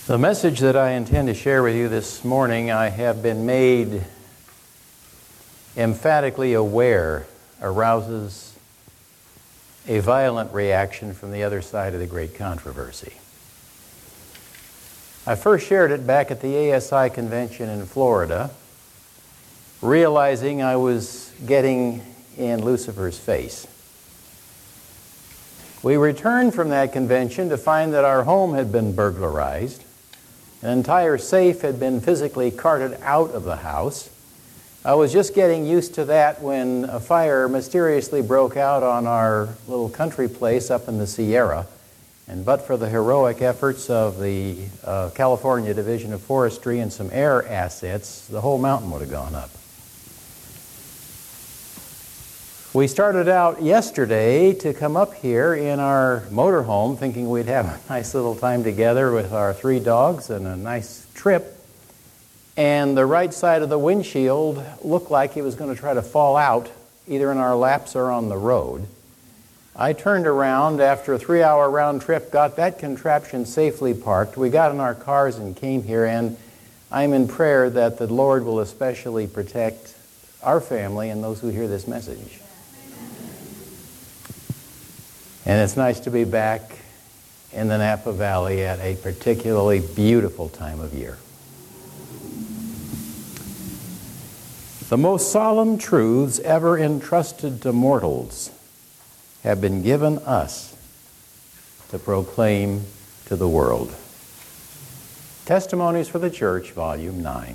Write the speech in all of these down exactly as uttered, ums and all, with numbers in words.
The message that I intend to share with you this morning, I have been made emphatically aware, arouses a violent reaction from the other side of the great controversy. I first shared it back at the A S I convention in Florida, realizing I was getting in Lucifer's face. We returned from that convention to find that our home had been burglarized. An entire safe had been physically carted out of the house. I was just getting used to that when a fire mysteriously broke out on our little country place up in the Sierra. And but for the heroic efforts of the uh, California Division of Forestry and some air assets, the whole mountain would have gone up. We started out yesterday to come up here in our motorhome thinking we'd have a nice little time together with our three dogs and a nice trip. And the right side of the windshield looked like it was going to try to fall out either in our laps or on the road. I turned around after a three-hour round trip, got that contraption safely parked. We got in our cars and came here, and I'm in prayer that the Lord will especially protect our family and those who hear this message. And it's nice to be back in the Napa Valley at a particularly beautiful time of year. The most solemn truths ever entrusted to mortals have been given us to proclaim to the world. Testimonies for the Church, Volume nine.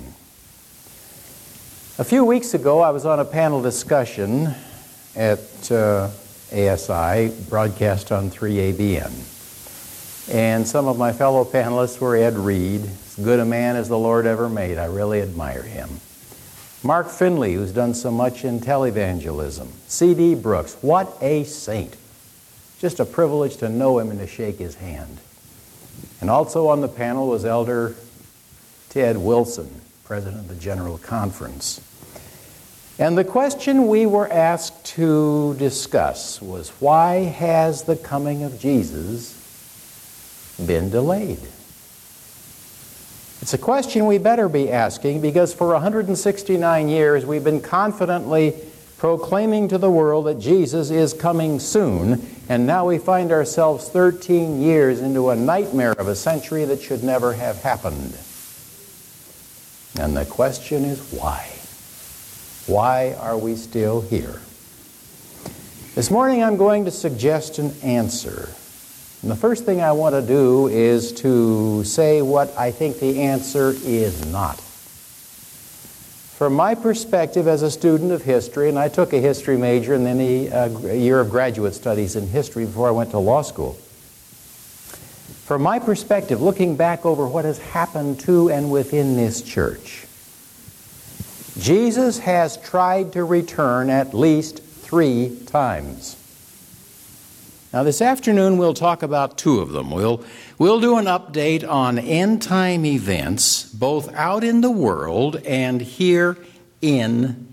A few weeks ago, I was on a panel discussion at uh, A S I, broadcast on three A B N. And some of my fellow panelists were Ed Reed, as good a man as the Lord ever made. I really admire him. Mark Finley, who's done so much in televangelism. C D Brooks, what a saint. Just a privilege to know him and to shake his hand. And also on the panel was Elder Ted Wilson, President of the General Conference. And the question we were asked to discuss was, why has the coming of Jesus been delayed? It's a question we better be asking, because for one hundred sixty-nine years we've been confidently proclaiming to the world that Jesus is coming soon, and now we find ourselves thirteen years into a nightmare of a century that should never have happened. And the question is why? Why are we still here? This morning I'm going to suggest an answer. And the first thing I want to do is to say what I think the answer is not. From my perspective as a student of history, and I took a history major and then a, a year of graduate studies in history before I went to law school. From my perspective, looking back over what has happened to and within this church, Jesus has tried to return at least three times. Now this afternoon we'll talk about two of them. We'll, we'll do an update on end-time events, both out in the world and here in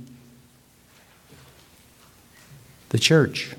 the church.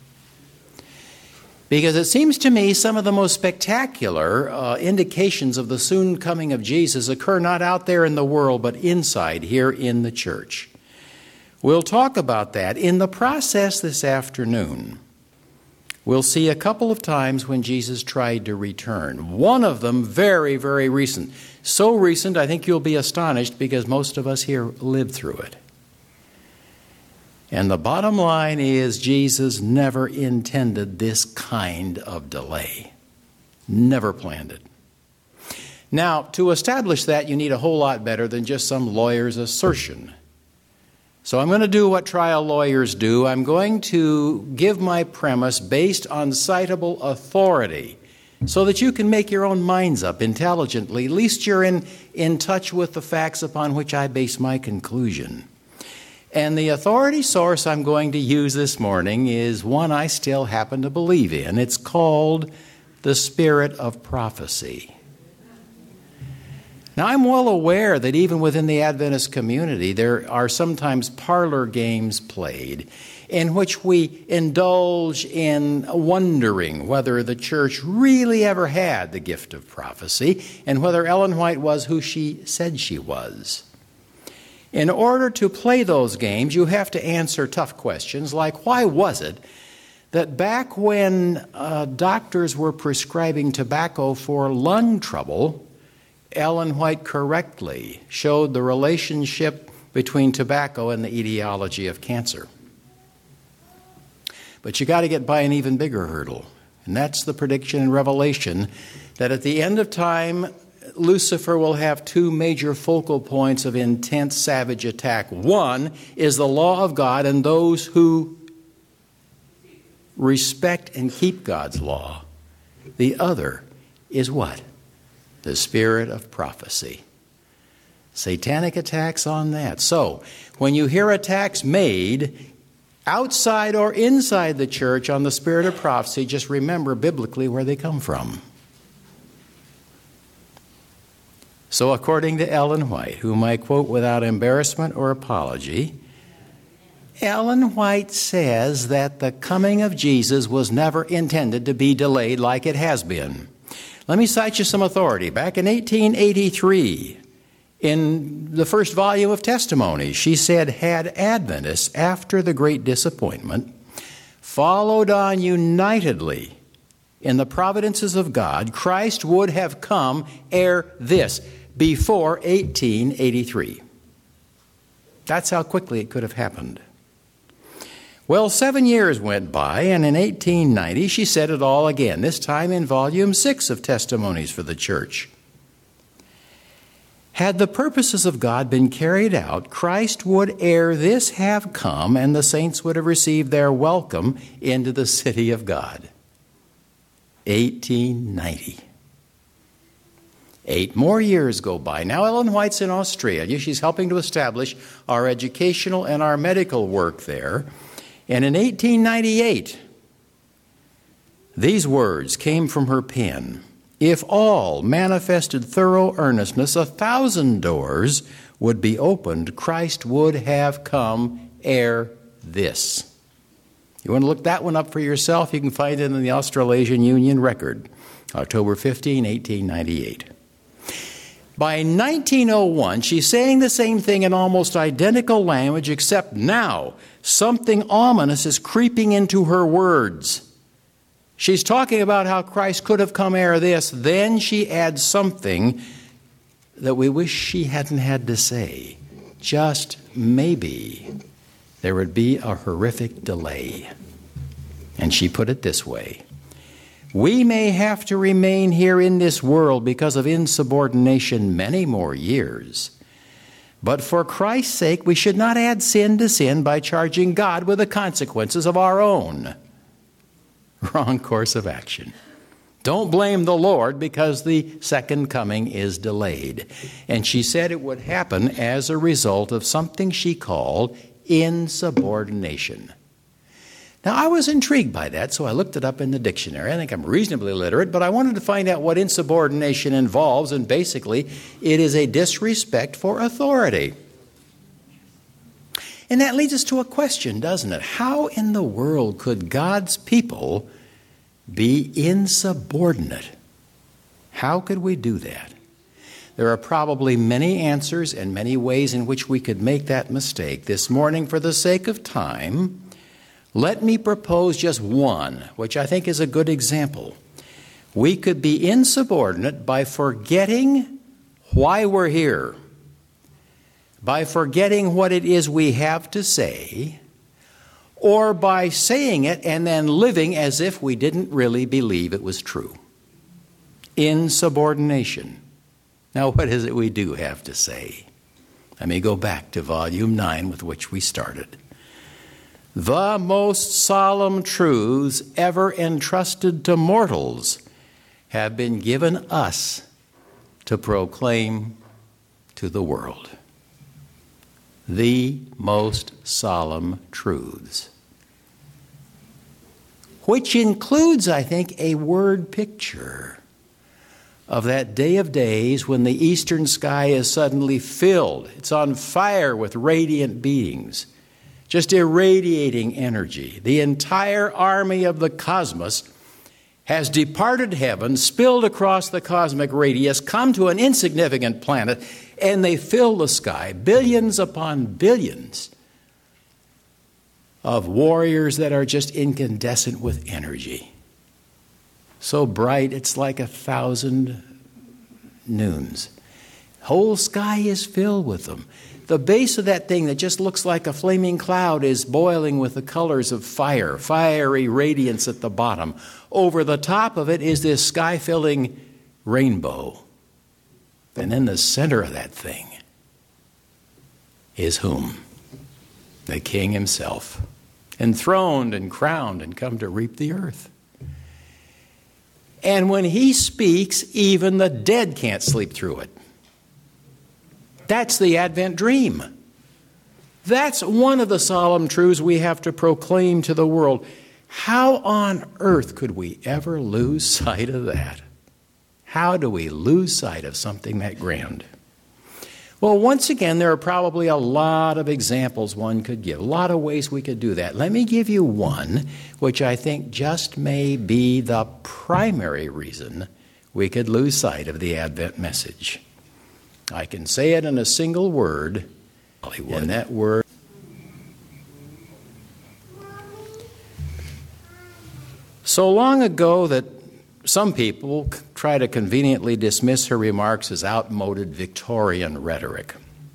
Because it seems to me some of the most spectacular uh, indications of the soon coming of Jesus occur not out there in the world, but inside, here in the church. We'll talk about that. In the process this afternoon, we'll see a couple of times when Jesus tried to return. One of them very, very recent. So recent, I think you'll be astonished, because most of us here lived through it. And the bottom line is, Jesus never intended this kind of delay. Never planned it. Now, to establish that, you need a whole lot better than just some lawyer's assertion. So I'm going to do what trial lawyers do. I'm going to give my premise based on citable authority so that you can make your own minds up intelligently. At least you're in, in touch with the facts upon which I base my conclusion. And the authority source I'm going to use this morning is one I still happen to believe in. It's called the Spirit of Prophecy. Now, I'm well aware that even within the Adventist community, there are sometimes parlor games played in which we indulge in wondering whether the church really ever had the gift of prophecy and whether Ellen White was who she said she was. In order to play those games, you have to answer tough questions like, why was it that back when uh, doctors were prescribing tobacco for lung trouble, Ellen White correctly showed the relationship between tobacco and the etiology of cancer? But you got to get by an even bigger hurdle, and that's the prediction in Revelation that at the end of time, Lucifer will have two major focal points of intense, savage attack. One is the law of God and those who respect and keep God's law. The other is what? The spirit of prophecy. Satanic attacks on that. So, when you hear attacks made outside or inside the church on the spirit of prophecy, just remember biblically where they come from. So according to Ellen White, whom I quote without embarrassment or apology, Ellen White says that the coming of Jesus was never intended to be delayed like it has been. Let me cite you some authority. Back in eighteen eighty-three, in the first volume of Testimonies, she said, had Adventists, after the great disappointment, followed on unitedly in the providences of God, Christ would have come ere this, before eighteen eighty-three. That's how quickly it could have happened. Well, seven years went by, and in eighteen ninety she said it all again, this time in volume six of Testimonies for the Church. Had the purposes of God been carried out, Christ would ere this have come, and the saints would have received their welcome into the city of God. eighteen ninety. Eight more years go by. Now Ellen White's in Australia. She's helping to establish our educational and our medical work there. And in eighteen ninety-eight, these words came from her pen. If all manifested thorough earnestness, a thousand doors would be opened. Christ would have come ere this. You want to look that one up for yourself? You can find it in the Australasian Union Record, October fifteenth, eighteen ninety-eight. By nineteen oh one, she's saying the same thing in almost identical language, except now something ominous is creeping into her words. She's talking about how Christ could have come ere this. Then she adds something that we wish she hadn't had to say. Just maybe there would be a horrific delay. And she put it this way: we may have to remain here in this world because of insubordination many more years. But for Christ's sake, we should not add sin to sin by charging God with the consequences of our own wrong course of action. Don't blame the Lord because the second coming is delayed. And she said it would happen as a result of something she called insubordination. Now, I was intrigued by that, so I looked it up in the dictionary. I think I'm reasonably literate, but I wanted to find out what insubordination involves, and basically, it is a disrespect for authority. And that leads us to a question, doesn't it? How in the world could God's people be insubordinate? How could we do that? There are probably many answers and many ways in which we could make that mistake. This morning, for the sake of time, let me propose just one, which I think is a good example. We could be insubordinate by forgetting why we're here, by forgetting what it is we have to say, or by saying it and then living as if we didn't really believe it was true. Insubordination. Now, what is it we do have to say? Let me go back to volume nine with which we started. The most solemn truths ever entrusted to mortals have been given us to proclaim to the world. The most solemn truths, which includes, I think, a word picture of that day of days when the eastern sky is suddenly filled. It's on fire with radiant beings, just irradiating energy. The entire army of the cosmos has departed heaven, spilled across the cosmic radius, come to an insignificant planet, and they fill the sky, billions upon billions of warriors that are just incandescent with energy. So bright, it's like a thousand noons. Whole sky is filled with them. The base of that thing that just looks like a flaming cloud is boiling with the colors of fire, fiery radiance at the bottom. Over the top of it is this sky-filling rainbow. And in the center of that thing is whom? The King himself, enthroned and crowned and come to reap the earth. And when he speaks, even the dead can't sleep through it. That's the Advent dream. That's one of the solemn truths we have to proclaim to the world. How on earth could we ever lose sight of that? How do we lose sight of something that grand? Well, once again, there are probably a lot of examples one could give, a lot of ways we could do that. Let me give you one, which I think just may be the primary reason we could lose sight of the Advent message. I can say it in a single word, Hollywood. And that word. So long ago that some people try to conveniently dismiss her remarks as outmoded Victorian rhetoric.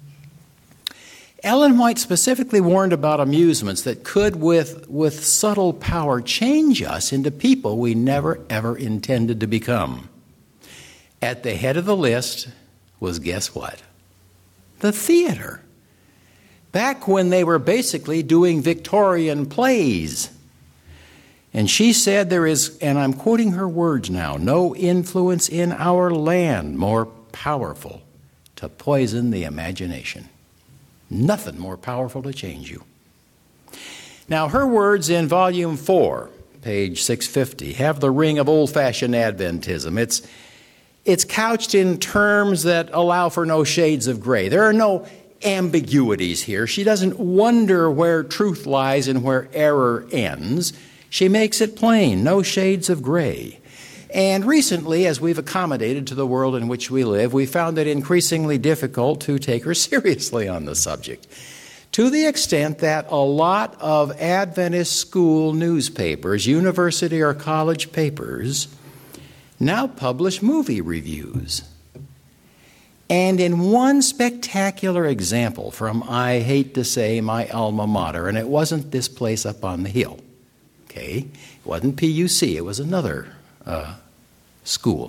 Ellen White specifically warned about amusements that could, with, with subtle power, change us into people we never, ever intended to become. At the head of the list was, guess what? The theater. Back when they were basically doing Victorian plays. And she said there is, and I'm quoting her words now, no influence in our land more powerful to poison the imagination. Nothing more powerful to change you. Now, her words in volume four, page six fifty, have the ring of old-fashioned Adventism. It's, it's couched in terms that allow for no shades of gray. There are no ambiguities here. She doesn't wonder where truth lies and where error ends. She makes it plain, no shades of gray. And recently, as we've accommodated to the world in which we live, we found it increasingly difficult to take her seriously on the subject, to the extent that a lot of Adventist school newspapers, university or college papers, now publish movie reviews. And in one spectacular example from, I hate to say, my alma mater, and it wasn't this place up on the hill. Okay, it wasn't P U C, it was another uh, school.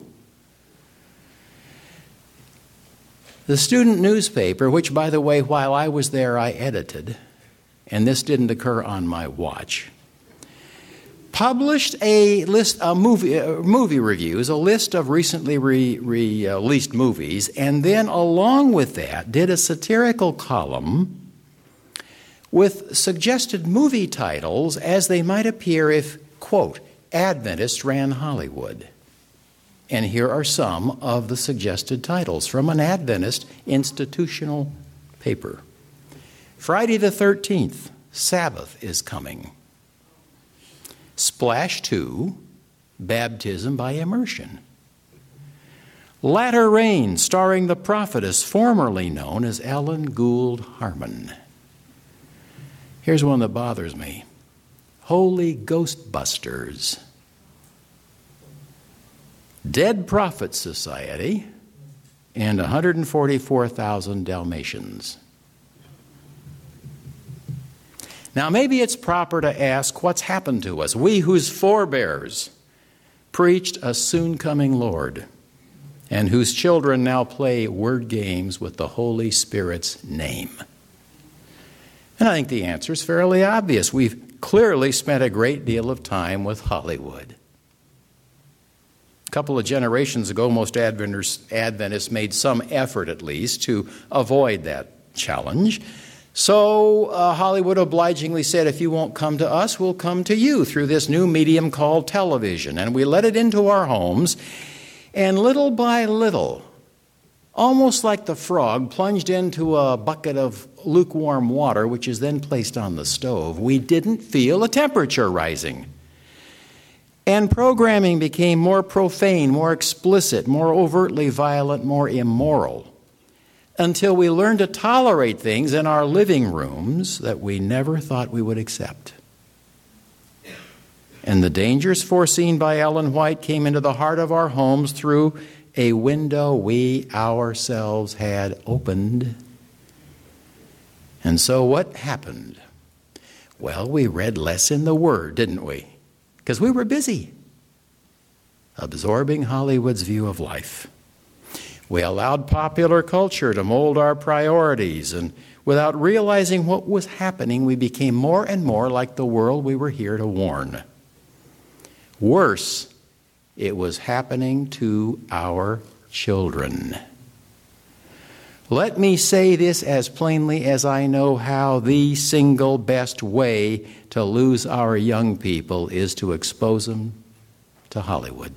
The student newspaper, which, by the way, while I was there, I edited, and this didn't occur on my watch, published a list of movie, uh, movie reviews, a list of recently re, re, uh, released movies, and then along with that did a satirical column with suggested movie titles as they might appear if, quote, Adventists ran Hollywood. And here are some of the suggested titles from an Adventist institutional paper. Friday the thirteenth, Sabbath is Coming. Splash two, Baptism by Immersion. Latter Rain, starring the prophetess formerly known as Ellen Gould Harmon. Here's one that bothers me. Holy Ghostbusters. Dead Prophet Society, and one hundred forty-four thousand Dalmatians. Now, maybe it's proper to ask what's happened to us, we whose forebears preached a soon-coming Lord, and whose children now play word games with the Holy Spirit's name. And I think the answer is fairly obvious. We've clearly spent a great deal of time with Hollywood. A couple of generations ago, most Adventists made some effort, at least, to avoid that challenge. So uh, Hollywood obligingly said, if you won't come to us, we'll come to you through this new medium called television. And we let it into our homes. And little by little, almost like the frog plunged into a bucket of lukewarm water, which is then placed on the stove, we didn't feel the temperature rising. And programming became more profane, more explicit, more overtly violent, more immoral, until we learned to tolerate things in our living rooms that we never thought we would accept. And the dangers foreseen by Ellen White came into the heart of our homes through a window we ourselves had opened. And so what happened? Well, we read less in the Word, didn't we? Because we were busy absorbing Hollywood's view of life. We allowed popular culture to mold our priorities, and without realizing what was happening, we became more and more like the world we were here to warn. Worse, it was happening to our children. Let me say this as plainly as I know how: the single best way to lose our young people is to expose them to Hollywood.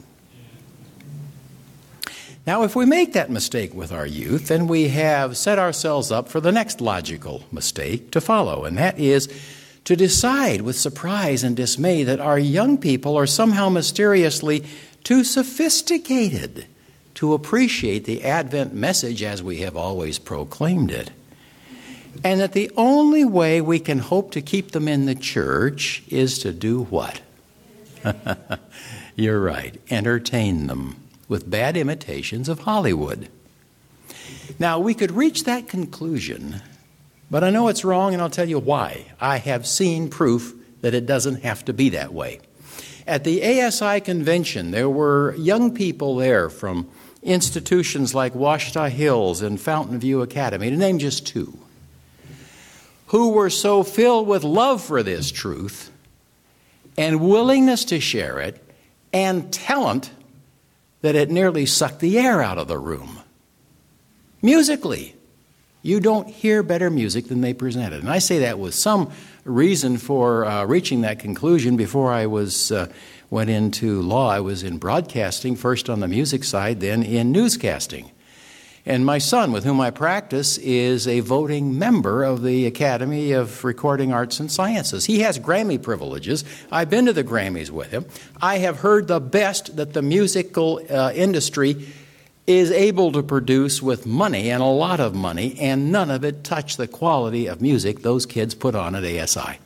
Now, if we make that mistake with our youth, then we have set ourselves up for the next logical mistake to follow, and that is to decide with surprise and dismay that our young people are somehow mysteriously too sophisticated to appreciate the Advent message as we have always proclaimed it, and that the only way we can hope to keep them in the church is to do what? You're right, entertain them with bad imitations of Hollywood. Now, we could reach that conclusion, but I know it's wrong, and I'll tell you why. I have seen proof that it doesn't have to be that way. At the A S I convention, there were young people there from institutions like Washita Hills and Fountain View Academy, to name just two, who were so filled with love for this truth and willingness to share it and talent that it nearly sucked the air out of the room. Musically, you don't hear better music than they presented. And I say that with some reason for uh, reaching that conclusion. Before I was uh, went into law, I was in broadcasting, first on the music side, then in newscasting. And my son, with whom I practice, is a voting member of the Academy of Recording Arts and Sciences. He has Grammy privileges. I've been to the Grammys with him. I have heard the best that the musical uh, industry is able to produce with money, and a lot of money, and none of it touched the quality of music those kids put on at A S I.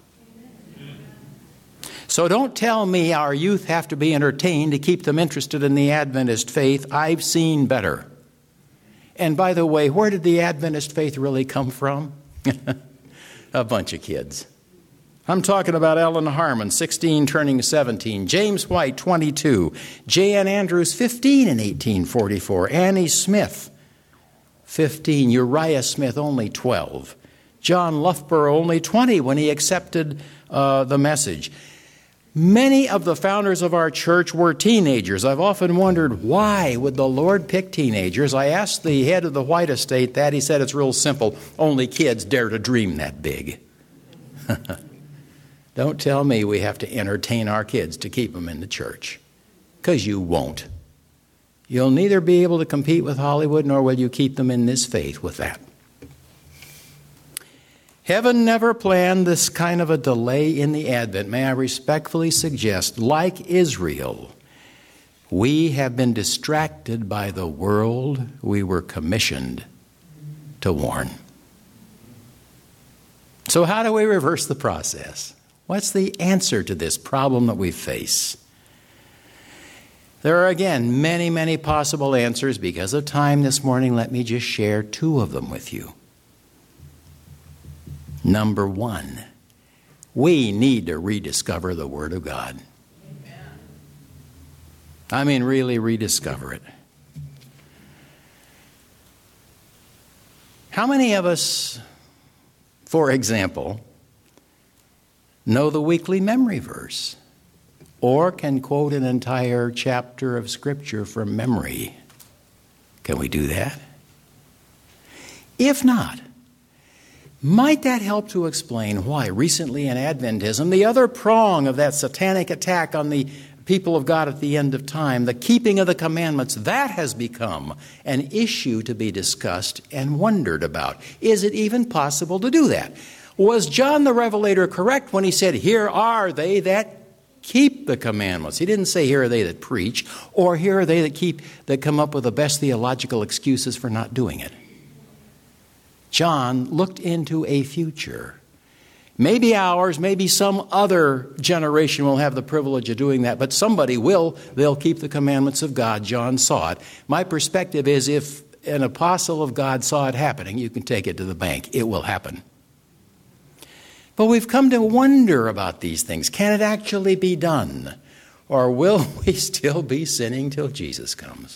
So don't tell me our youth have to be entertained to keep them interested in the Adventist faith. I've seen better. And by the way, where did the Adventist faith really come from? A bunch of kids. I'm talking about Ellen Harmon, sixteen turning seventeen, James White, twenty-two, J N Andrews, fifteen in eighteen forty-four, Annie Smith, fifteen, Uriah Smith, only twelve, John Loughborough, only twenty when he accepted uh, the message. Many of the founders of our church were teenagers. I've often wondered, why would the Lord pick teenagers? I asked the head of the White estate that. He said it's real simple. Only kids dare to dream that big. Don't tell me we have to entertain our kids to keep them in the church, because you won't. You'll neither be able to compete with Hollywood, nor will you keep them in this faith with that. Heaven never planned this kind of a delay in the Advent. May I respectfully suggest, like Israel, we have been distracted by the world we were commissioned to warn. So how do we reverse the process? What's the answer to this problem that we face? There are, again, many, many possible answers. Because of time this morning, let me just share two of them with you. Number one, we need to rediscover the Word of God. Amen. I mean, really rediscover it. How many of us, for example, know the weekly memory verse or can quote an entire chapter of Scripture from memory? Can we do that? If not, might that help to explain why recently in Adventism, the other prong of that satanic attack on the people of God at the end of time, the keeping of the commandments, that has become an issue to be discussed and wondered about. Is it even possible to do that? Was John the Revelator correct when he said, here are they that keep the commandments? He didn't say, here are they that preach, or here are they that keep, that come up with the best theological excuses for not doing it. John looked into a future. Maybe ours, maybe some other generation will have the privilege of doing that, but somebody will. They'll keep the commandments of God. John saw it. My perspective is if an apostle of God saw it happening, you can take it to the bank. It will happen. But we've come to wonder about these things. Can it actually be done? Or will we still be sinning till Jesus comes?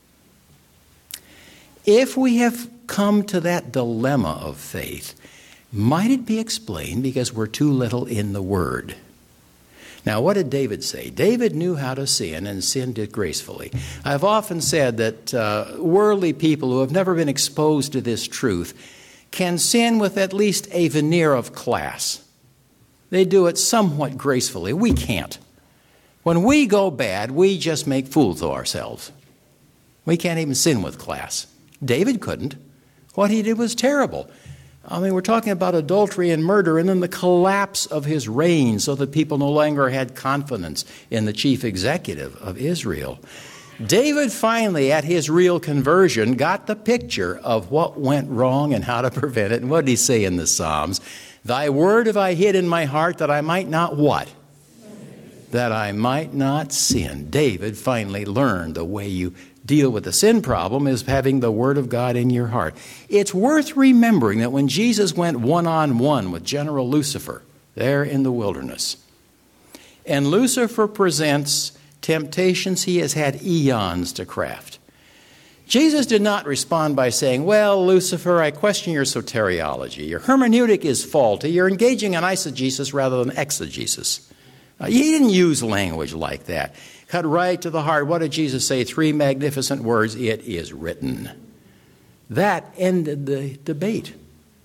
If we have come to that dilemma of faith, might it be explained because we're too little in the Word? Now, what did David say? David knew how to sin and sinned it gracefully. I've often said that uh, worldly people who have never been exposed to this truth can sin with at least a veneer of class. They do it somewhat gracefully. We can't. When we go bad, we just make fools of ourselves. We can't even sin with class. David couldn't. What he did was terrible. I mean, we're talking about adultery and murder and then the collapse of his reign so that people no longer had confidence in the chief executive of Israel. David finally, at his real conversion, got the picture of what went wrong and how to prevent it. And what did he say in the Psalms? Thy word have I hid in my heart that I might not what? That I might not sin. David finally learned the way you deal with the sin problem is having the Word of God in your heart. It's worth remembering that when Jesus went one-on-one with General Lucifer there in the wilderness, and Lucifer presents temptations he has had eons to craft, Jesus did not respond by saying, well, Lucifer, I question your soteriology. Your hermeneutic is faulty. You're engaging in eisegesis rather than exegesis. Uh, he didn't use language like that. Cut right to the heart. What did Jesus say? Three magnificent words. It is written. That ended the debate.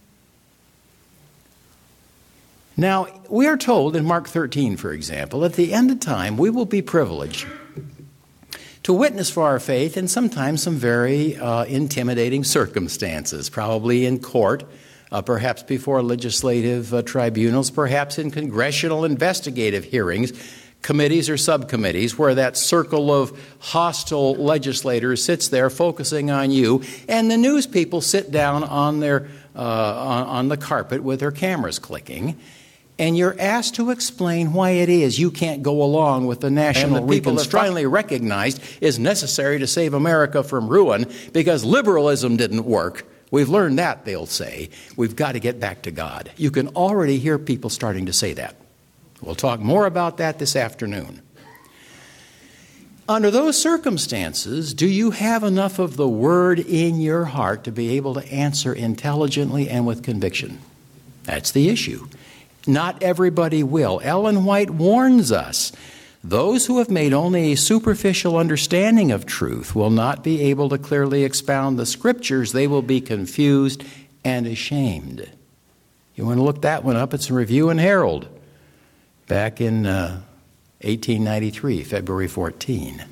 Now, we are told in Mark thirteen, for example, at the end of time, we will be privileged to witness for our faith in sometimes some very uh, intimidating circumstances, probably in court, uh, perhaps before legislative uh, tribunals, perhaps in congressional investigative hearings, committees or subcommittees, where that circle of hostile legislators sits there focusing on you, and the news people sit down on their uh, on, on the carpet with their cameras clicking, and you're asked to explain why it is you can't go along with the national and the people have finally recognized is necessary to save America from ruin because liberalism didn't work. We've learned that, they'll say. We've got to get back to God. You can already hear people starting to say that. We'll talk more about that this afternoon. Under those circumstances, do you have enough of the Word in your heart to be able to answer intelligently and with conviction? That's the issue. Not everybody will. Ellen White warns us, those who have made only a superficial understanding of truth will not be able to clearly expound the Scriptures. They will be confused and ashamed. You want to look that one up? It's in Review and Herald. Back in uh, eighteen ninety-three, February fourteenth.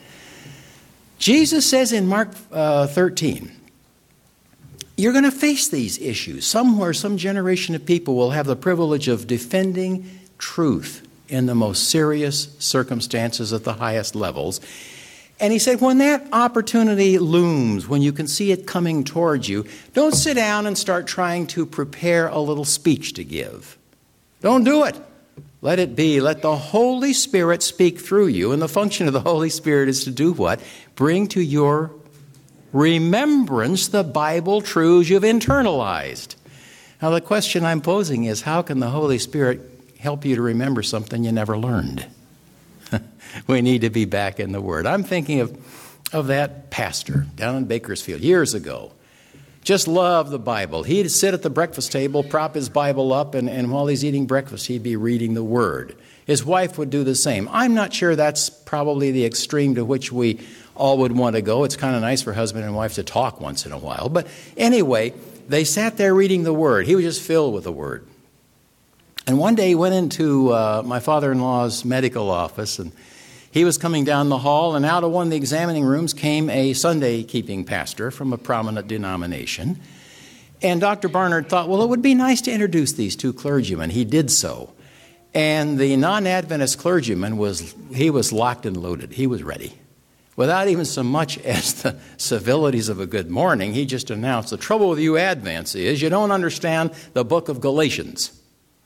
Jesus says in Mark uh, thirteen, you're going to face these issues. Somewhere, some generation of people will have the privilege of defending truth in the most serious circumstances at the highest levels. And he said, when that opportunity looms, when you can see it coming towards you, don't sit down and start trying to prepare a little speech to give. Don't do it. Let it be. Let the Holy Spirit speak through you. And the function of the Holy Spirit is to do what? Bring to your remembrance the Bible truths you've internalized. Now, the question I'm posing is, how can the Holy Spirit help you to remember something you never learned? We need to be back in the Word. I'm thinking of, of that pastor down in Bakersfield years ago. Just loved the Bible. He'd sit at the breakfast table, prop his Bible up, and, and while he's eating breakfast, he'd be reading the Word. His wife would do the same. I'm not sure that's probably the extreme to which we all would want to go. It's kind of nice for husband and wife to talk once in a while. But anyway, they sat there reading the Word. He was just filled with the Word. And one day he went into uh, my father-in-law's medical office, and He was coming down the hall, and out of one of the examining rooms came a Sunday-keeping pastor from a prominent denomination. And Doctor Barnard thought, well, it would be nice to introduce these two clergymen. He did so. And the non-Adventist clergyman, was he was locked and loaded. He was ready. Without even so much as the civilities of a good morning, he just announced, the trouble with you Advents is you don't understand the book of Galatians.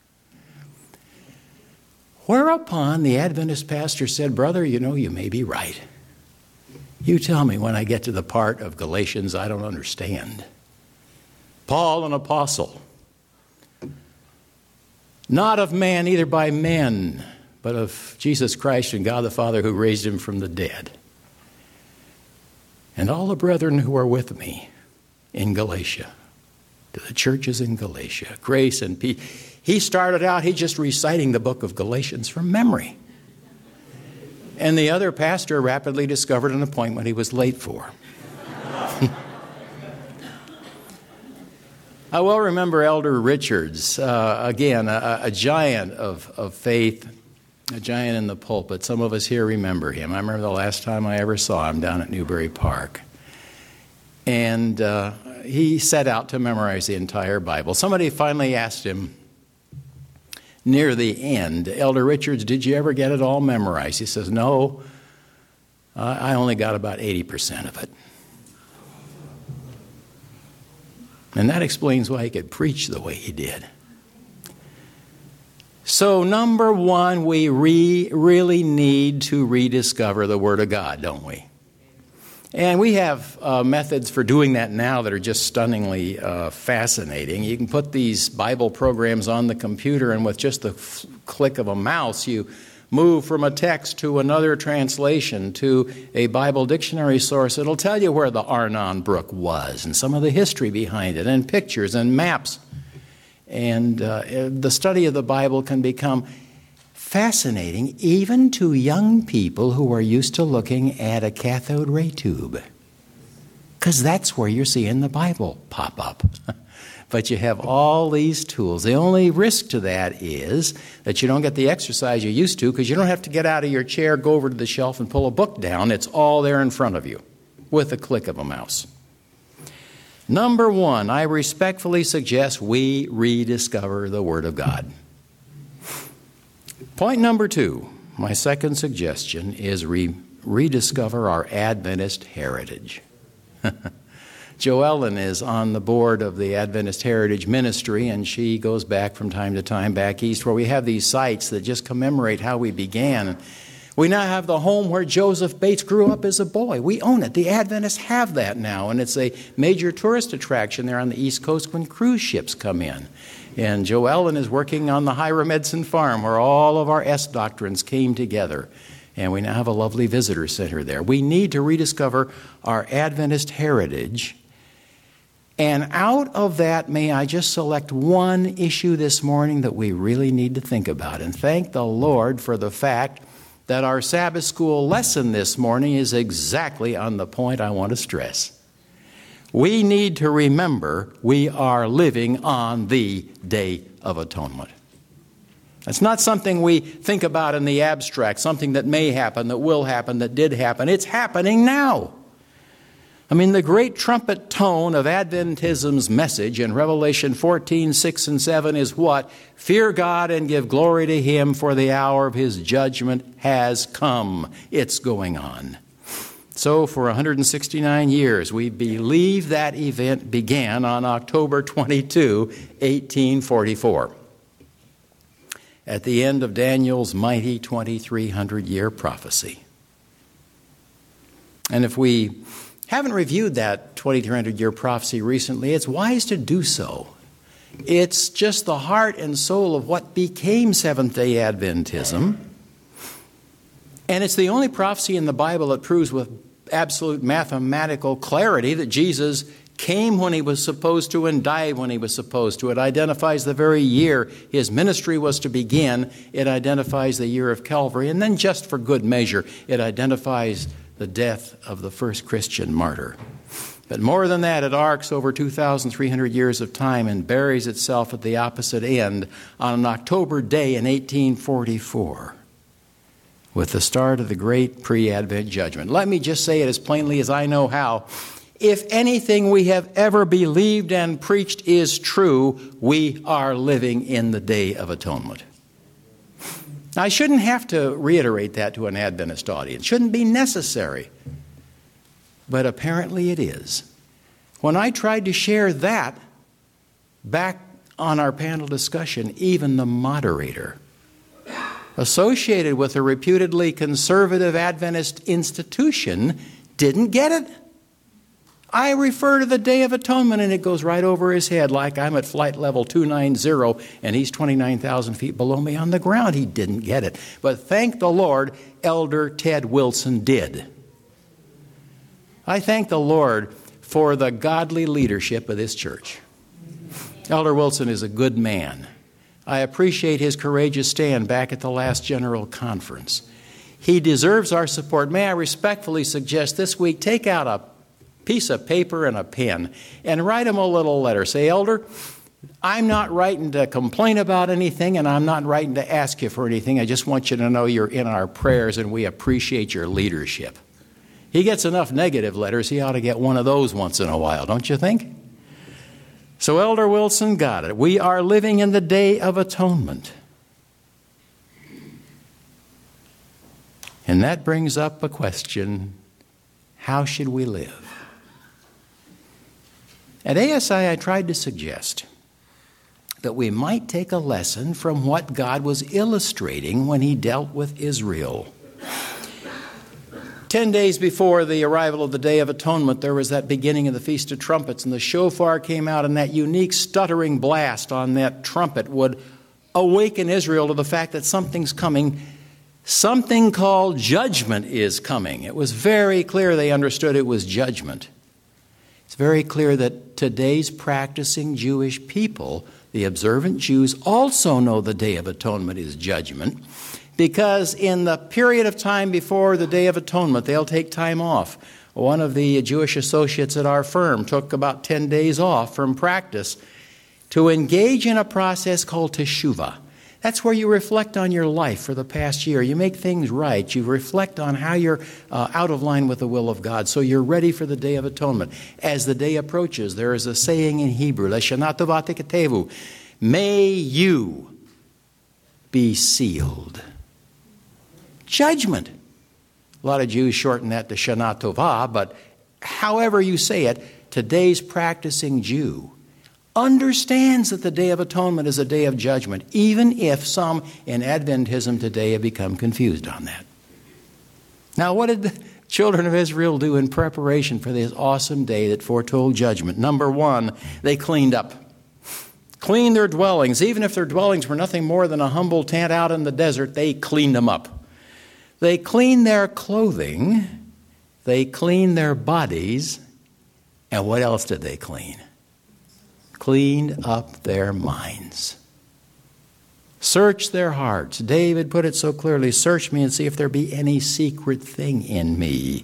Whereupon the Adventist pastor said, brother, you know, you may be right. You tell me when I get to the part of Galatians I don't understand. Paul, an apostle, not of man, either by men, but of Jesus Christ and God the Father who raised him from the dead. And all the brethren who are with me in Galatia, to the churches in Galatia, grace and peace. He started out, he just reciting the book of Galatians from memory. And the other pastor rapidly discovered an appointment he was late for. I well remember Elder Richards, uh, again, a, a giant of, of faith, a giant in the pulpit. Some of us here remember him. I remember the last time I ever saw him down at Newbury Park. And uh, he set out to memorize the entire Bible. Somebody finally asked him near the end, Elder Richards, did you ever get it all memorized? He says, no, uh, I only got about eighty percent of it. And that explains why he could preach the way he did. So, number one, we re- really need to rediscover the Word of God, don't we? And we have uh, methods for doing that now that are just stunningly uh, fascinating. You can put these Bible programs on the computer, and with just the f- click of a mouse, you move from a text to another translation to a Bible dictionary source. It'll tell you where the Arnon Brook was and some of the history behind it, and pictures and maps. And uh, the study of the Bible can become fascinating even to young people who are used to looking at a cathode ray tube, because that's where you're seeing the Bible pop up. But you have all these tools. The only risk to that is that you don't get the exercise you used to, because you don't have to get out of your chair, go over to the shelf, and pull a book down. It's all there in front of you with a click of a mouse. Number one, I respectfully suggest we rediscover the Word of God. Point number two, my second suggestion is re- rediscover our Adventist heritage. Jo Ellen is on the board of the Adventist Heritage Ministry, and she goes back from time to time back east where we have these sites that just commemorate how we began. We now have the home where Joseph Bates grew up as a boy. We own it. The Adventists have that now, and it's a major tourist attraction there on the East Coast when cruise ships come in. And Jo Ellen is working on the Hiram Edson Farm where all of our S doctrines came together. And we now have a lovely visitor center there. We need to rediscover our Adventist heritage. And out of that, may I just select one issue this morning that we really need to think about. And thank the Lord for the fact that our Sabbath school lesson this morning is exactly on the point I want to stress. We need to remember we are living on the Day of Atonement. It's not something we think about in the abstract, something that may happen, that will happen, that did happen. It's happening now. I mean, the great trumpet tone of Adventism's message in Revelation fourteen, six and seven is what? Fear God and give glory to Him, for the hour of His judgment has come. It's going on. So for one hundred sixty-nine years, we believe that event began on October twenty-second, eighteen forty-four. At the end of Daniel's mighty twenty-three hundred year prophecy. And if we haven't reviewed that twenty-three hundred year prophecy recently, it's wise to do so. It's just the heart and soul of what became Seventh-day Adventism. And it's the only prophecy in the Bible that proves with absolute mathematical clarity that Jesus came when He was supposed to and died when He was supposed to. It identifies the very year His ministry was to begin. It identifies the year of Calvary. And then just for good measure, it identifies the death of the first Christian martyr. But more than that, it arcs over two thousand three hundred years of time and buries itself at the opposite end on an October day in eighteen forty-four, with the start of the great pre-Advent judgment. Let me just say it as plainly as I know how. If anything we have ever believed and preached is true, we are living in the Day of Atonement. Now, I shouldn't have to reiterate that to an Adventist audience. It shouldn't be necessary. But apparently it is. When I tried to share that back on our panel discussion, even the moderator, associated with a reputedly conservative Adventist institution, didn't get it. I refer to the Day of Atonement and it goes right over his head like I'm at flight level two ninety and he's twenty-nine thousand feet below me on the ground. He didn't get it. But thank the Lord, Elder Ted Wilson did. I thank the Lord for the godly leadership of this church. Elder Wilson is a good man. I appreciate his courageous stand back at the last General Conference. He deserves our support. May I respectfully suggest this week, take out a piece of paper and a pen and write him a little letter. Say, Elder, I'm not writing to complain about anything and I'm not writing to ask you for anything. I just want you to know you're in our prayers and we appreciate your leadership. He gets enough negative letters, he ought to get one of those once in a while, don't you think? So Elder Wilson got it. We are living in the Day of Atonement. And that brings up a question, how should we live? At A S I, I tried to suggest that we might take a lesson from what God was illustrating when he dealt with Israel. Ten days before the arrival of the Day of Atonement, there was that beginning of the Feast of Trumpets, and the shofar came out, and that unique stuttering blast on that trumpet would awaken Israel to the fact that something's coming. Something called judgment is coming. It was very clear they understood it was judgment. It's very clear that today's practicing Jewish people, the observant Jews, also know the Day of Atonement is judgment. Because in the period of time before the Day of Atonement, they'll take time off. One of the Jewish associates at our firm took about ten days off from practice to engage in a process called teshuvah. That's where you reflect on your life for the past year. You make things right. You reflect on how you're uh, out of line with the will of God. So you're ready for the Day of Atonement. As the day approaches, there is a saying in Hebrew, L'shana tova tiketevu, may you be sealed. Judgment. A lot of Jews shorten that to Shana Tova, but however you say it, today's practicing Jew understands that the Day of Atonement is a day of judgment, even if some in Adventism today have become confused on that. Now, what did the children of Israel do in preparation for this awesome day that foretold judgment? Number one, they cleaned up. Cleaned their dwellings. Even if their dwellings were nothing more than a humble tent out in the desert, they cleaned them up. They cleaned their clothing, they cleaned their bodies, and what else did they clean? Cleaned up their minds. Search their hearts. David put it so clearly, search me and see if there be any secret thing in me.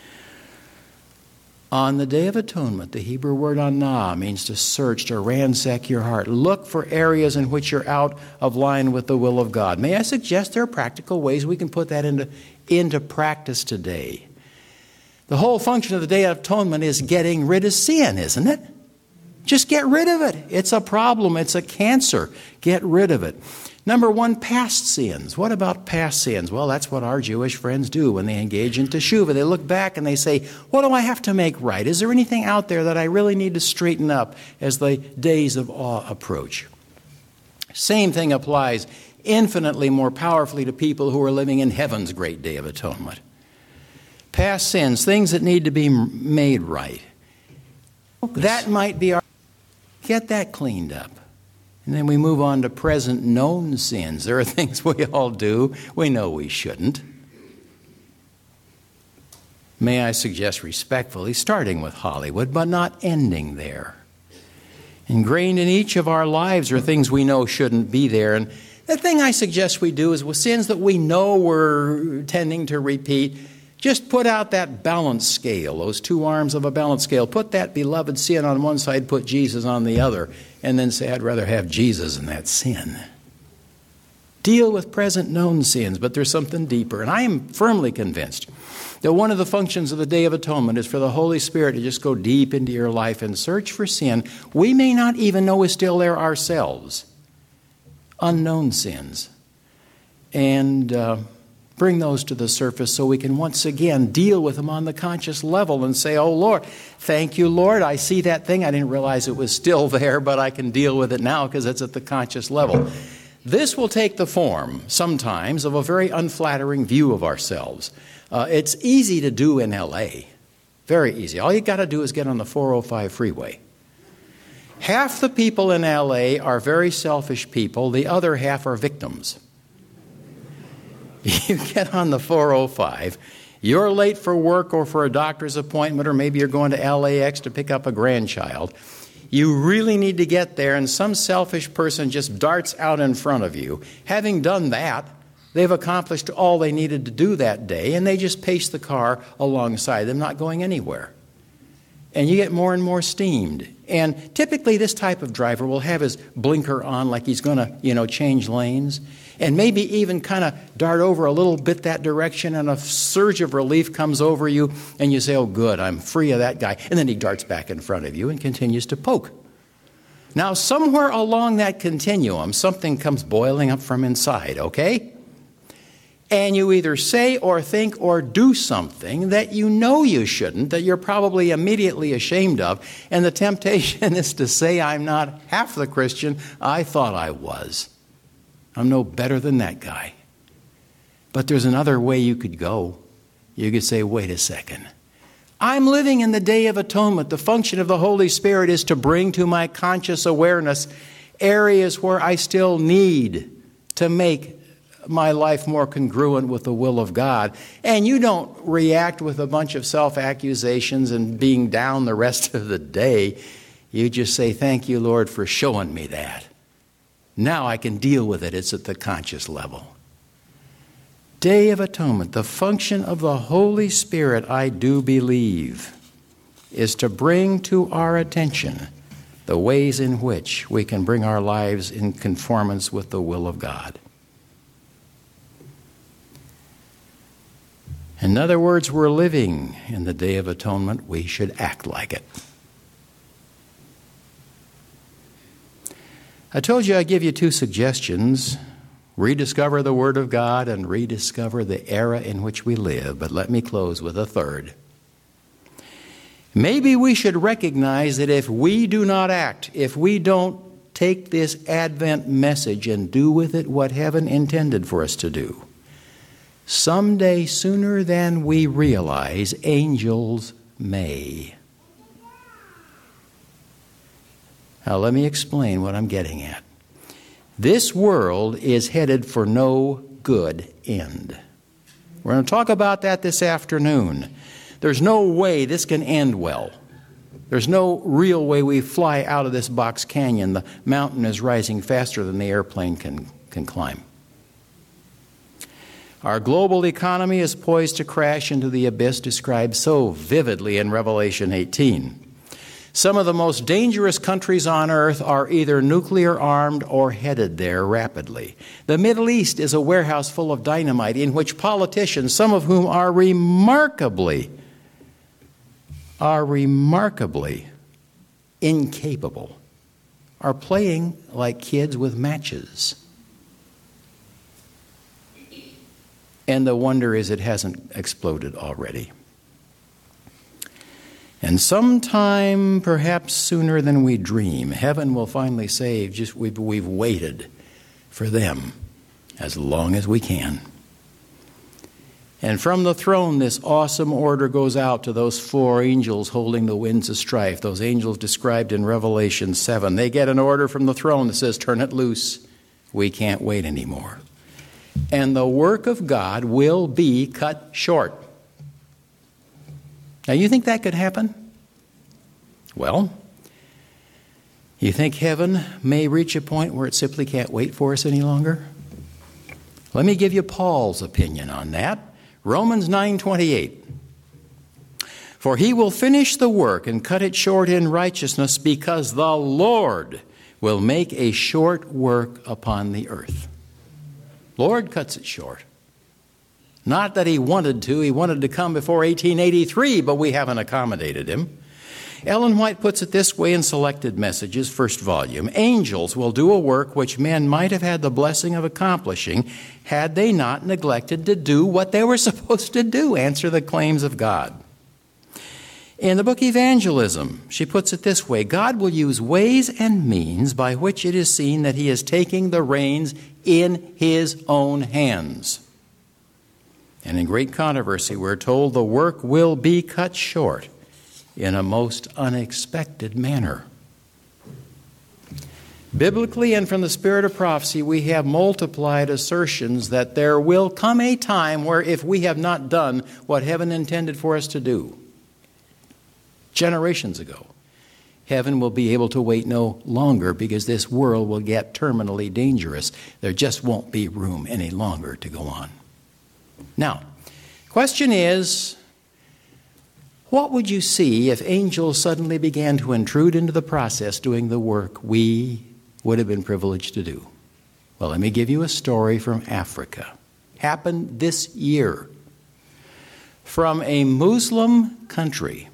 On the Day of Atonement, the Hebrew word anah means to search, to ransack your heart. Look for areas in which you're out of line with the will of God. May I suggest there are practical ways we can put that into, into practice today. The whole function of the Day of Atonement is getting rid of sin, isn't it? Just get rid of it. It's a problem. It's a cancer. Get rid of it. Number one, past sins. What about past sins? Well, that's what our Jewish friends do when they engage in teshuvah. They look back and they say, what do I have to make right? Is there anything out there that I really need to straighten up as the days of awe approach? Same thing applies infinitely more powerfully to people who are living in heaven's great Day of Atonement. Past sins, things that need to be made right. Focus. That might be our... Get that cleaned up. And then we move on to present known sins. There are things we all do. We know we shouldn't. May I suggest respectfully, starting with Hollywood, but not ending there. Ingrained in each of our lives are things we know shouldn't be there. And the thing I suggest we do is with sins that we know we're tending to repeat, just put out that balance scale, those two arms of a balance scale. Put that beloved sin on one side, put Jesus on the other, and then say, I'd rather have Jesus than that sin. Deal with present known sins, but there's something deeper. And I am firmly convinced that one of the functions of the Day of Atonement is for the Holy Spirit to just go deep into your life and search for sin we may not even know is still there ourselves. Unknown sins. And uh, bring those to the surface so we can once again deal with them on the conscious level and say, oh, Lord, thank you, Lord. I see that thing. I didn't realize it was still there, but I can deal with it now because it's at the conscious level. This will take the form, sometimes, of a very unflattering view of ourselves. Uh, it's easy to do in L A Very easy. All you got to do is get on the four oh five freeway. Half the people in L A are very selfish people. The other half are victims. You get on the four oh five. You're late for work or for a doctor's appointment, or maybe you're going to L A X to pick up a grandchild. You really need to get there, and some selfish person just darts out in front of you. Having done that, they've accomplished all they needed to do that day, and they just pace the car alongside them, not going anywhere. And you get more and more steamed. And typically this type of driver will have his blinker on like he's going to, you know, change lanes, and maybe even kind of dart over a little bit that direction, and a surge of relief comes over you, and you say, oh, good, I'm free of that guy. And then he darts back in front of you and continues to poke. Now, somewhere along that continuum, something comes boiling up from inside, okay? And you either say or think or do something that you know you shouldn't, that you're probably immediately ashamed of, and the temptation is to say, I'm not half the Christian I thought I was. I'm no better than that guy. But there's another way you could go. You could say, wait a second. I'm living in the Day of Atonement. The function of the Holy Spirit is to bring to my conscious awareness areas where I still need to make my life more congruent with the will of God. And you don't react with a bunch of self-accusations and being down the rest of the day. You just say, thank you, Lord, for showing me that. Now I can deal with it. It's at the conscious level. Day of Atonement, the function of the Holy Spirit, I do believe, is to bring to our attention the ways in which we can bring our lives in conformance with the will of God. In other words, we're living in the Day of Atonement. We should act like it. I told you I'd give you two suggestions. Rediscover the Word of God and rediscover the era in which we live. But let me close with a third. Maybe we should recognize that if we do not act, if we don't take this Advent message and do with it what heaven intended for us to do, someday, sooner than we realize, angels may. Now, let me explain what I'm getting at. This world is headed for no good end. We're going to talk about that this afternoon. There's no way this can end well. There's no real way we fly out of this box canyon. The mountain is rising faster than the airplane can, can climb. Our global economy is poised to crash into the abyss described so vividly in Revelation eighteen. Some of the most dangerous countries on earth are either nuclear armed or headed there rapidly. The Middle East is a warehouse full of dynamite in which politicians, some of whom are remarkably, are remarkably incapable, are playing like kids with matches. And the wonder is it hasn't exploded already. And sometime, perhaps sooner than we dream, heaven will finally say, just we've, we've waited for them as long as we can. And from the throne, this awesome order goes out to those four angels holding the winds of strife, those angels described in Revelation seven. They get an order from the throne that says, turn it loose. We can't wait anymore. And the work of God will be cut short. Now, you think that could happen? Well, you think heaven may reach a point where it simply can't wait for us any longer? Let me give you Paul's opinion on that. Romans nine twenty-eight. For he will finish the work and cut it short in righteousness, because the Lord will make a short work upon the earth. Lord cuts it short. Not that he wanted to. He wanted to come before eighteen eighty-three, but we haven't accommodated him. Ellen White puts it this way in Selected Messages, first volume. Angels will do a work which men might have had the blessing of accomplishing had they not neglected to do what they were supposed to do, answer the claims of God. In the book Evangelism, she puts it this way: God will use ways and means by which it is seen that he is taking the reins in his own hands. And in Great Controversy, we're told the work will be cut short in a most unexpected manner. Biblically and from the spirit of prophecy, we have multiplied assertions that there will come a time where if we have not done what heaven intended for us to do generations ago, heaven will be able to wait no longer because this world will get terminally dangerous. There just won't be room any longer to go on. Now, question is, what would you see if angels suddenly began to intrude into the process doing the work we would have been privileged to do? Well, let me give you a story from Africa. Happened this year. From a Muslim country,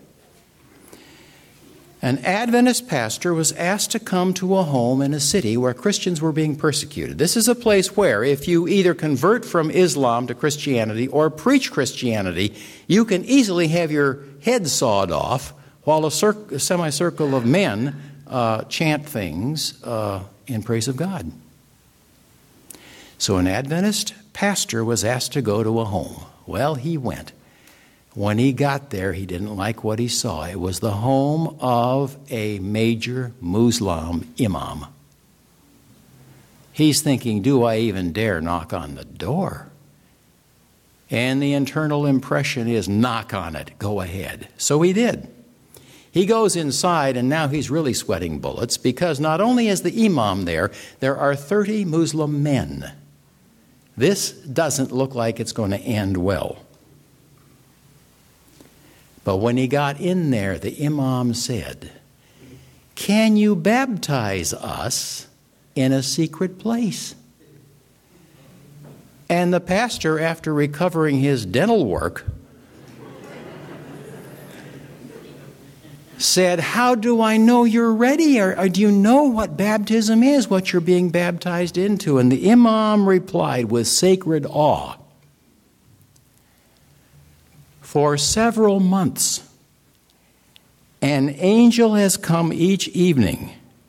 an Adventist pastor was asked to come to a home in a city where Christians were being persecuted. This is a place where if you either convert from Islam to Christianity or preach Christianity, you can easily have your head sawed off while a, cir- a semicircle of men uh, chant things uh, in praise of God. So an Adventist pastor was asked to go to a home. Well, he went. When he got there, he didn't like what he saw. It was the home of a major Muslim imam. He's thinking, do I even dare knock on the door? And the internal impression is, knock on it, go ahead. So he did. He goes inside, and now he's really sweating bullets because not only is the imam there, there are thirty Muslim men. This doesn't look like it's going to end well. But when he got in there, the imam said, "Can you baptize us in a secret place?" And the pastor, after recovering his dental work, said, "How do I know you're ready? Or, or do you know what baptism is, what you're being baptized into?" And the imam replied with sacred awe, "For several months, an angel has come each evening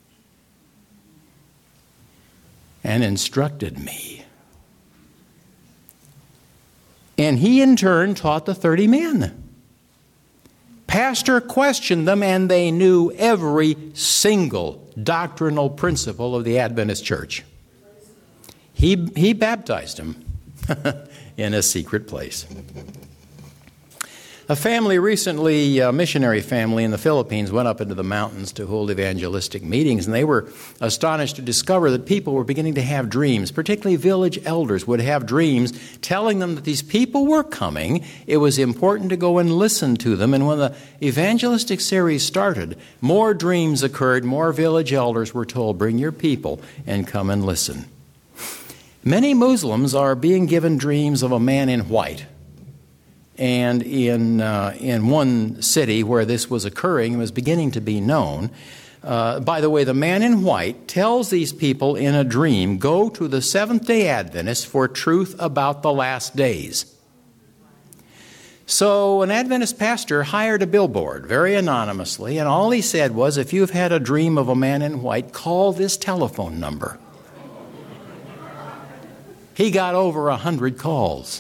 and instructed me. And he in turn taught the thirty men. Pastor questioned them, and they knew every single doctrinal principle of the Adventist church. He, he baptized them in a secret place." A family recently, a missionary family in the Philippines, went up into the mountains to hold evangelistic meetings, and they were astonished to discover that people were beginning to have dreams. Particularly village elders would have dreams telling them that these people were coming. It was important to go and listen to them. And when the evangelistic series started, more dreams occurred. More village elders were told, "Bring your people and come and listen." Many Muslims are being given dreams of a man in white. And in uh, in one city where this was occurring, it was beginning to be known. Uh, by the way, the man in white tells these people in a dream, "Go to the Seventh-day Adventists for truth about the last days." So an Adventist pastor hired a billboard very anonymously, and all he said was, "If you've had a dream of a man in white, call this telephone number." He got over a hundred calls.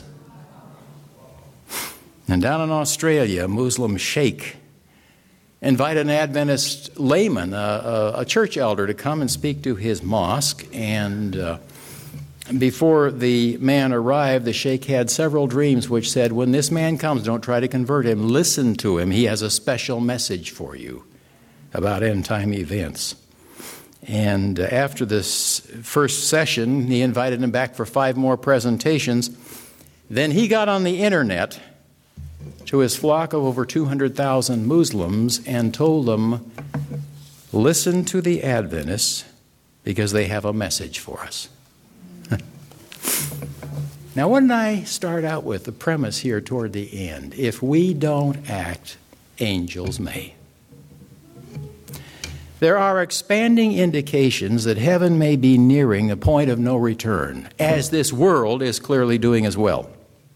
And down in Australia, a Muslim sheikh invited an Adventist layman, a, a, a church elder, to come and speak to his mosque. And uh, before the man arrived, the sheikh had several dreams which said, "When this man comes, don't try to convert him. Listen to him. He has a special message for you about end-time events." And uh, after this first session, he invited him back for five more presentations. Then he got on the internet to his flock of over two hundred thousand Muslims and told them, "Listen to the Adventists because they have a message for us." Now, what did I start out with? The premise here toward the end. If we don't act, angels may. There are expanding indications that heaven may be nearing a point of no return, as this world is clearly doing as well.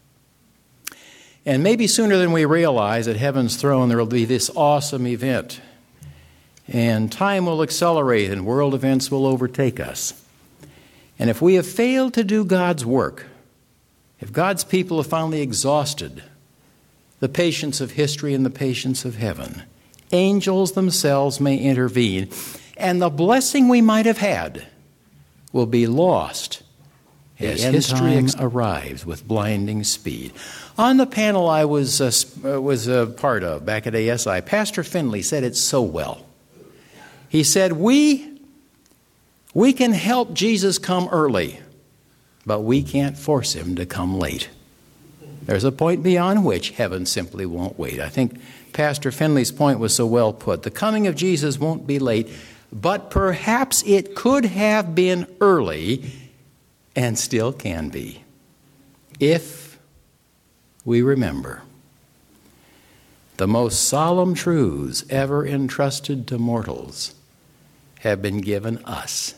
And maybe sooner than we realize, at heaven's throne there will be this awesome event. And time will accelerate and world events will overtake us. And if we have failed to do God's work, if God's people have finally exhausted the patience of history and the patience of heaven, angels themselves may intervene, and the blessing we might have had will be lost as history ex- arrives with blinding speed. On the panel I was uh, was a part of back at A S I, Pastor Finley said it so well. He said, we, we can help Jesus come early, but we can't force him to come late. There's a point beyond which heaven simply won't wait. I think Pastor Finley's point was so well put. The coming of Jesus won't be late, but perhaps it could have been early and still can be, if we remember the most solemn truths ever entrusted to mortals have been given us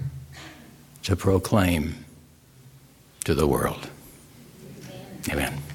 to proclaim to the world. Amen.